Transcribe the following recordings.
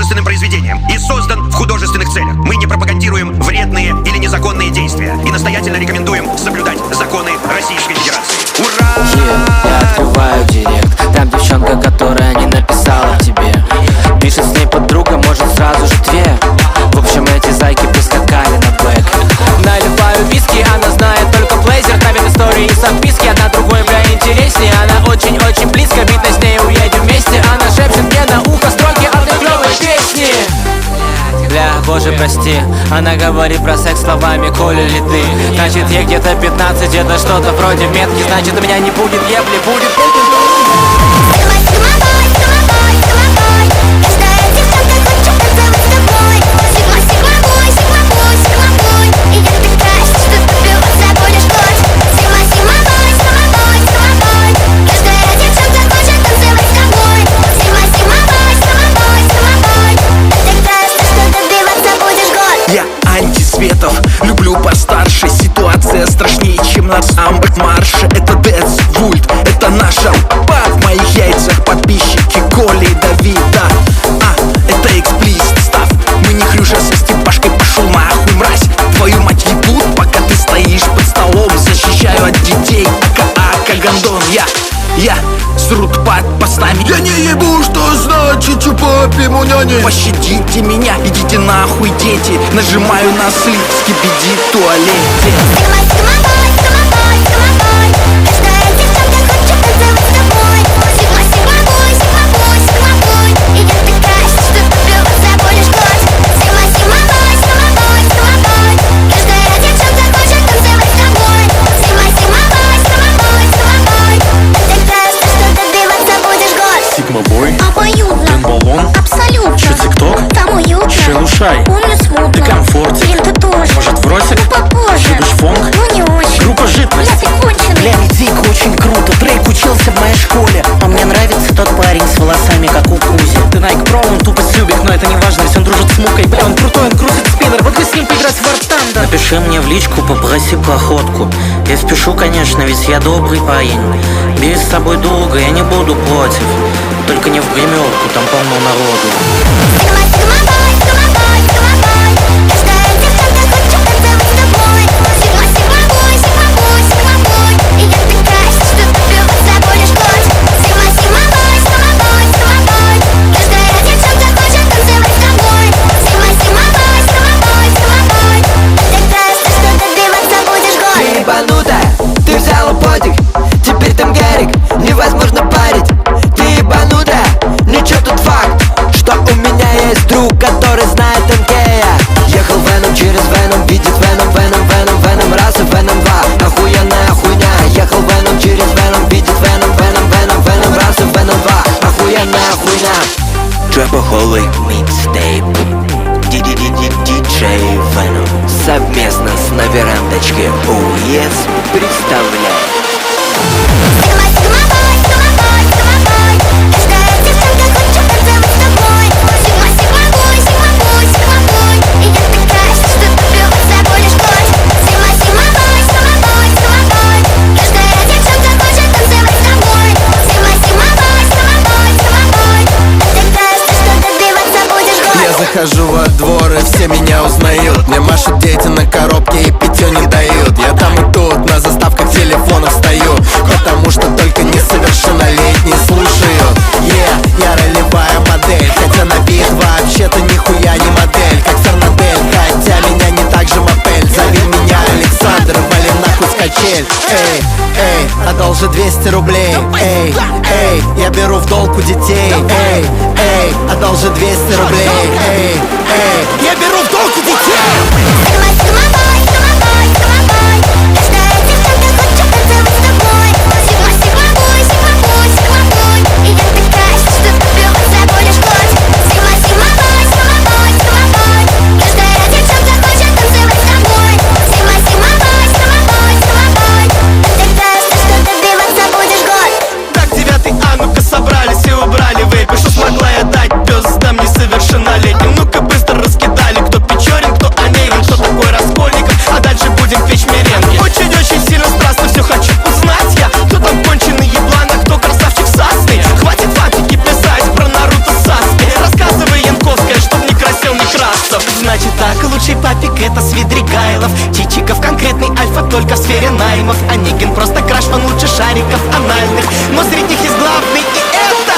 художественным произведением и создан в художественных целях. Мы не пропагандируем вредные или незаконные действия и настоятельно рекомендуем соблюдать законы Российской Федерации. Ура! Я открываю директ, там девчонка, которая не написала тебе. Пишет с ней подруга, может сразу же две. В общем, эти зайки прискакали на бэк. Наливаю виски, она знает только блейзер. Ставит истории и записки, одна другой, бля, интереснее. Она очень-очень близко, видно, с ней уедем вместе. Она шепчет мне на ухо строки одной клёвой песни. Бля, боже, прости. Она говорит про секс словами «Коля ли ты?». Значит, ей где-то 15, это что-то вроде метки. Значит, у меня не будет ебли, будет Я антисветов, люблю постарше. Ситуация страшнее, чем на марше. Это Дэц Вульт, это наша па. В моих яйцах подписчики Коли и Давида. Это эксплист став. Мы не Хрюша со Степашкой, пошел нахуй, мразь. Твою мать ебут, пока ты стоишь под столом. Защищаю от детей, ака гандон. Я срут под постами. Я не ебу, что значит чупапи муняни. Пощадите меня, идите нахуй, дети. Нажимаю на слив, скибиди в туалете. Сигма-бой, обоюдно, Тен-баллон, абсолютно. чё тик-ток, там уютно, шелушай, помню смутно, ты комфортик, блин, ты тоже, может в росик, ну попозже, любишь фонг, ну не очень, группа жидкость. бля, ты конченый. Бля, Дико очень круто, Дрейк учился в моей школе. А мне нравится тот парень с волосами, как у Кузи. Ты Nike Pro, он тупо сюбик, но это не важно, если он дружит с Мукой. Бля, он крутой, он крутит спиннер, вот бы с ним поиграть в War Thunder. Напиши мне в личку, попроси проходку. Я спешу, конечно, ведь я добрый парень. Бери с собой друга, я не буду против. Только не в гримерку, там полно народу. Ты ебанутая, ты взяла подик, теперь там Гарик, невозможно парить. Ты ебанутая, ничего тут факт, что у меня есть друг, который знает МК. Ехал Веном через Веном, видит Веном, Веном, Веном, Веном раз и Веном два. Охуенная хуйня. Ехал Веном через Веном, видит Веном, Веном, Веном, Веном раз и Веном два. Охуенная хуйня. Trapaholic Mixtape, диджей Venom. Совместно с на верандочке ОЕС представляет. Захожу во двор и все меня узнают. Мне машут дети на коробке и питью не дают. Я там и тут на заставках телефонов стою, потому что только несовершеннолетние слушают. Я ролевая модель, хотя на вид вообще-то нихуя не модель. Как Фернадель, хотя меня не так же мопель. Зови меня Александр, вали нахуй с качель. Эй, одолжи 200 рублей. Эй, я беру в долг у детей. Эй, одолжи 200 рублей. Эй, я беру в долг у детей. Так, 9 А, ну-ка собрались и убрали вейпы. Что смогла я дать пёздам несовершеннолетним? Ну-ка быстро раскидали, кто Младший папик это Свидригайлов, Чичиков конкретный альфа только в сфере наймов. Онегин просто краш, он лучше шариков анальных. Но среди них есть главный, и это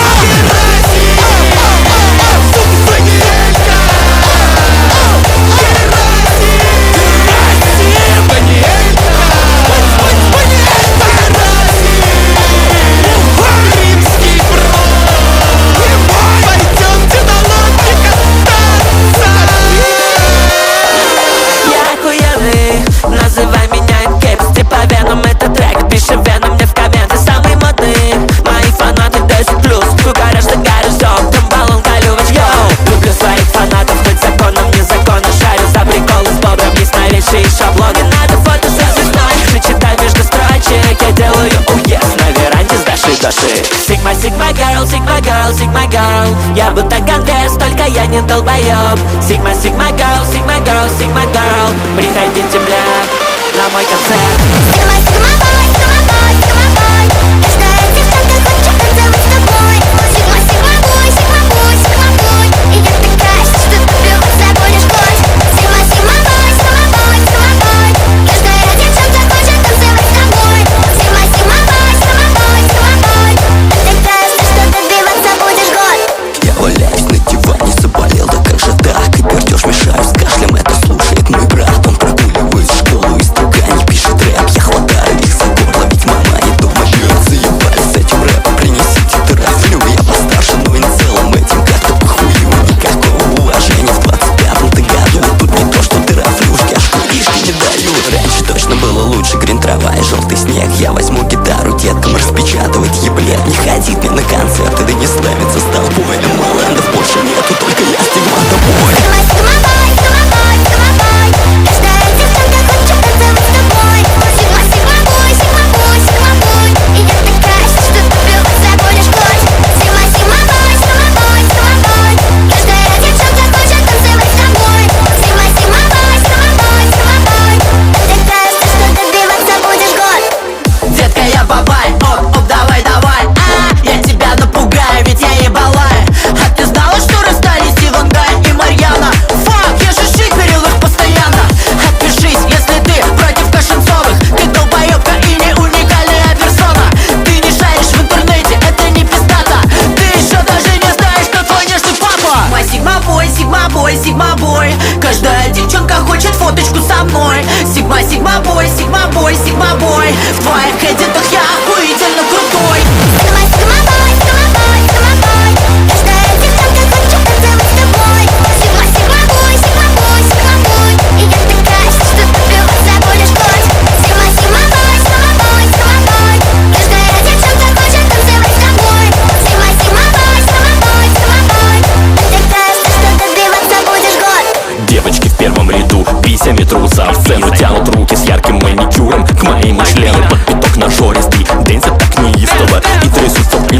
называй меня инкепс, типа Веном, это трек. Пиши Веном мне в комменты, самый модный. Мои фанаты 10+, кугараж за гаражом, там баллон колювач, йоу. Люблю своих фанатов, хоть законом, незаконно. Шарю за приколы с бобром, есть новейшие шаблоны. Надо фото со звездой, прочитай между строчек. Я делаю уезд на веранде с Даши. Сигма, сигма girl, сигма girl, сигма girl. Я будто Гандес, только я не долбоёб. Сигма, сигма girl, сигма girl, сигма girl. Приходите, бля, на мой концерт. Сигма, сигма бой, сигма бой, сигма бой. Каждая девчонка хочет танцевать с тобой. Сигма, сигма бой, сигма бой, сигма бой. И я такая, что ты пил, забудешь год. Сигма, сигма бой, сигма бой, сигма бой. Каждая девчонка хочет танцевать с тобой. Сигма, сигма бой, сигма бой, сигма бой. Ты такая, что ты добиваться будешь год. Я валяюсь на диване, заболел, да как же так? И пердеж мешаю с кашлем, это слушает мой брат. Он прогуливает школу и струга не пишет рэп. Я хватаю их за горло, ведь мама не дома. Заебались с этим рэпом, принесите трафлю. Я постарше, но и в целом этим как-то похую. Никакого уважения в 25-м-то году. А тут не то, что трафлюшки, аж куришки не дают. Раньше точно было лучше, грин трава и желтый снег. Я возьму гитару деткам распечатывать еблет. Не ходить мне на концерты, да не славиться с толпой. Малендов больше нету, только я стигмата бой. Сигма, сигма бой, сигма бой, сигма бой. Каждая девчонка хочет танцевать с тобой. Сигма, сигма бой, сигма бой, сигма бой. И я такая, что ты пил, забудешь год. Сигма, сигма бой, сигма бой, сигма бой. Каждая девчонка хочет танцевать с тобой. Сигма, сигма бой, сигма бой, сигма бой. Ты такая, что добиваться будешь год. детка, я бабай, оп, оп, давай, давай. Я тебя напугаю, ведь я ебалай. А ты знала, что расстались Ивангай и Марьяна? Фак, я же шиперил их постоянно. Отпишись, если ты против Кашинцовых. Ты долбоёбка и не уникальная персона. Ты не шаришь в интернете, это не пиздата. Ты еще даже не знаешь, кто твой нежный папа. Сигма бой, сигма бой, сигма бой. Каждая девчонка хочет фоточку со мной. Сигма, сигма бой, сигма бой, сигма бой. В твоих эдитах я охуительно крутой. Сигма, сигма бой, сигма бой, сигма бой. Каждая девчонка хочет танцевать с тобой. Сигма, сигма бой, сигма бой, сигма бой. И я такая, что ты пил, забудешь год. Сигма, сигма бой, сигма бой, сигма бой. Каждая девчонка хочет танцевать с тобой. Сигма, сигма бой, сигма бой, сигма бой. Ты такая, что добиваться будешь год. Девочки в первом ряду писями трутся в сцену, тянут руки с ярким маникюром к моему члену. Под пяток нажористый, дэнсят так неистово и трясутся в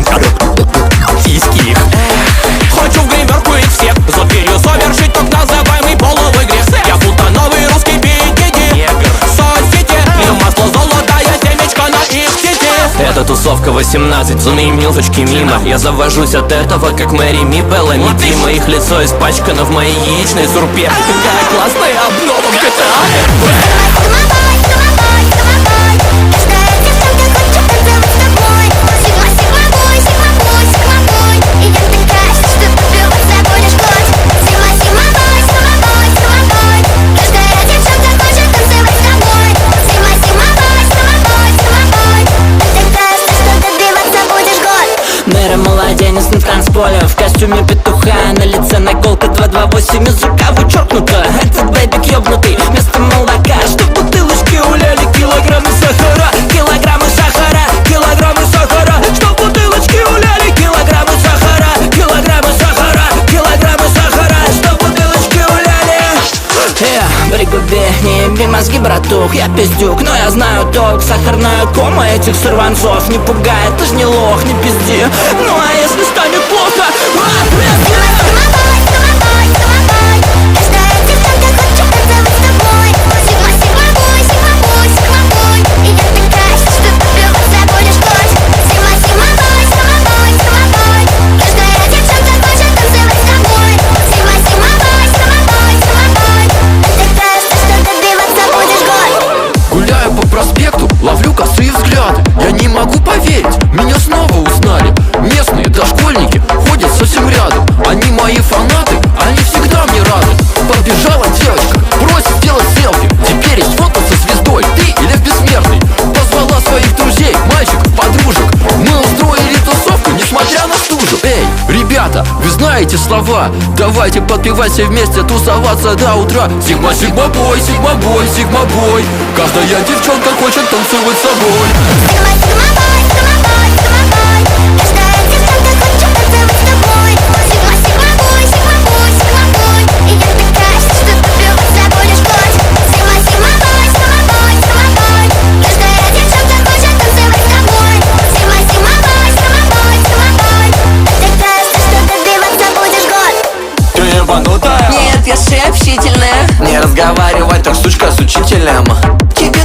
фиски их. Хочу в гримерку их всех, за дверью совершить так называемый половой грех. Я будто новый русский бикини, соцсети, и масло золотая семечко на их сети. Это тусовка 18, зуны милфочки мимо. Я завожусь от этого, как Мэри Ми, Беллами Дима. Их лицо испачкано в моей яичной сурпе. Какая классная обнова в GTA Сигма бой, сигма бой, сигма бой. Каждая девчонка хочет танцевать с тобой. Сигма, сигма бой, сигма бой, сигма бой. И я такая, что ты пил, забудешь год. Сигма, сигма бой, сигма бой, сигма бой. Каждая девчонка хочет танцевать с тобой. Сигма, сигма бой, сигма бой, сигма бой. Ты такая, что добиваться будешь год. Мэра младенец на танцполе, в костюме петуха, на лице наколка 228, из рука вычеркнута. Этот бэбик ёбнутый, вместо молока, что в бутылочке уляли килограммы сахара. Килограммы сахара, килограммы сахара, что в бутылочке уляли килограммы сахара. Килограммы сахара, килограммы сахара, что в бутылочке уляли. Пригуби, не еби мозги, братух, я пиздюк, но я знаю толк. Сахарная кома этих сорванцов не пугает, ты ж не лох, не пизди. Ну а если станет плохо, Сигма, сигма бой, сигма бой, сигма бой. Каждая девчонка хочет танцевать с тобой. Сигма, сигма бой, сигма бой, сигма бой. И я такая, что ты пил, забудешь год. Сигма, сигма бой, сигма бой, сигма бой. Каждая девчонка хочет танцевать с тобой. Сигма, сигма бой, сигма бой, сигма бой. знаете слова. Давайте подпевать все вместе, тусоваться до утра. Сигма, сигма бой, сигма бой, сигма бой. Каждая девчонка хочет танцевать с собой. Сигма, сигма бой, сигма бой, сигма бой. Каждая девчонка хочет танцевать с тобой. Сигма, сигма бой, сигма бой, сигма бой. И я такая, что попивать забудешь год. Сигма, сигма бой, сигма бой, сигма бой. Каждая девчонка хочет танцевать с тобой. Сигма, сигма бой, сигма бой, сигма бой. Такая, что попивать забудешь год. Ты ебанутая? Нет, я общительная. Не разговаривай так, сучка, с учителем. Тебе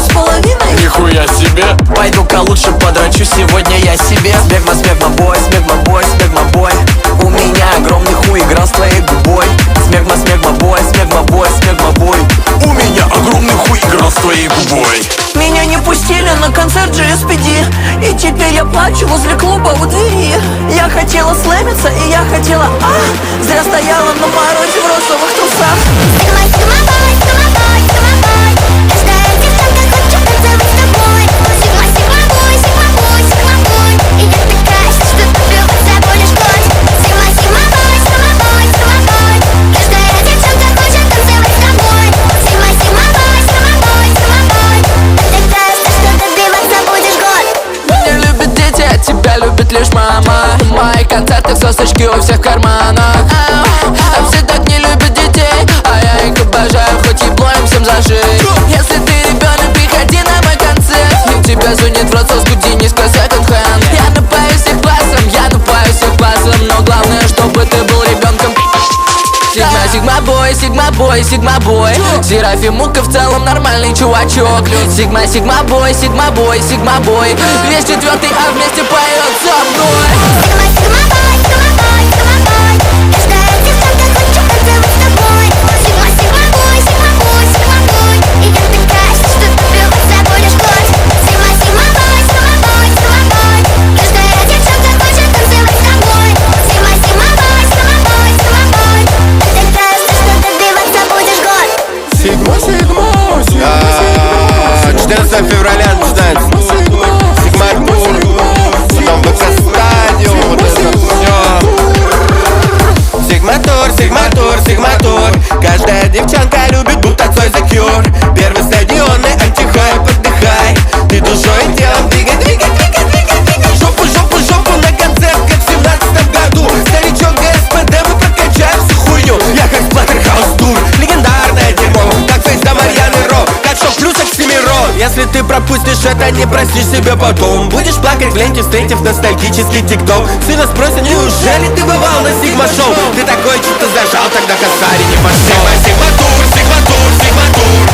13,5. Нихуя себе. Пойду-ка лучше подрачу сегодня я себе. Смегма, смегма бой, смегма бой, смегма бой. У меня огромный хуй играл с твоей губой. Смегма, смегма бой, смегма бой, смегма бой. У меня огромный хуй играл с твоей губой. Меня не пустили на концерт GSPD. И теперь я плачу возле клуба у двери. Я хотела слэмиться и я хотела зря стояла на морозе в розовых трусах. Сигма, сигма бой, сигма бой, сигма бой. Каждая девчонка хочет танцевать с тобой. Сигма, сигма бой, сигма бой, сигма бой. И я такая, что попивать забудешь год. Сигма, сигма бой, сигма бой, сигма бой. Каждая девчонка хочет танцевать с тобой. Сигма, сигма бой, сигма бой, сигма бой. Такая, что попивать забудешь год. Меня любят дети, а тебя любит лишь мама. В моих концертах сосочки у всех в карманах. А все так не любят детей, а я их обожаю, хоть ебло им всем зажить. Если ты ребенок, приходи на мой концерт. И тебя звонит в рот со скуди, низко секонд-хенд. Я напою всех классом, я напою всех классом. Но главное, чтобы ты был ребенком. Сигма, сигма бой, сигма бой, сигма бой. Серафимука в целом нормальный чувачок. Сигма, сигма бой, сигма бой, сигма бой. Весь четвертый, а вместе поет со мной. Сигма, сигма бой, сигма бой, сигма бой. Каждая девчонка хочет танцевать с тобой. Сигма, сигма бой, сигма бой, сигма бой. И я такая, что попивать забудешь год. Сигма, сигма бой, сигма бой, сигма бой. Каждая девчонка хочет танцевать с тобой. Сигма, сигма бой, сигма бой, сигма бой. Такая, что попивать забудешь год. Сигма, сигма, сигма, сигма. 14 февраля начинается Сигма-тур, потом ВК-стадиум, вот это все. Сигма-тур, Сигма-тур, Сигма-тур. Каждая девчонка любит будто Цой The Cure. Первый стадионный антихайп, отдыхай. Ты душой и телом двигай, двигай, двигай, двигай, двигай. Жопу, жопу, жопу на концерт, как в 17 году. Старичок ГСПД, мы прокачаем всю хуйню. Я как Splatterhouse-тур, легендарное дерьмо. Как фейс до Марьяны Ро, как шок плюс Оксимирон. Если ты пропустишь это, не простишь себе потом. Будешь плакать в ленте, встретив ностальгический тикток. Сына спросят, неужели ты бывал на Сигма-шоу? Ты такой что-то зажал, тогда косарь не пошел. Сигма-тур, Сигма-тур, Сигма-тур.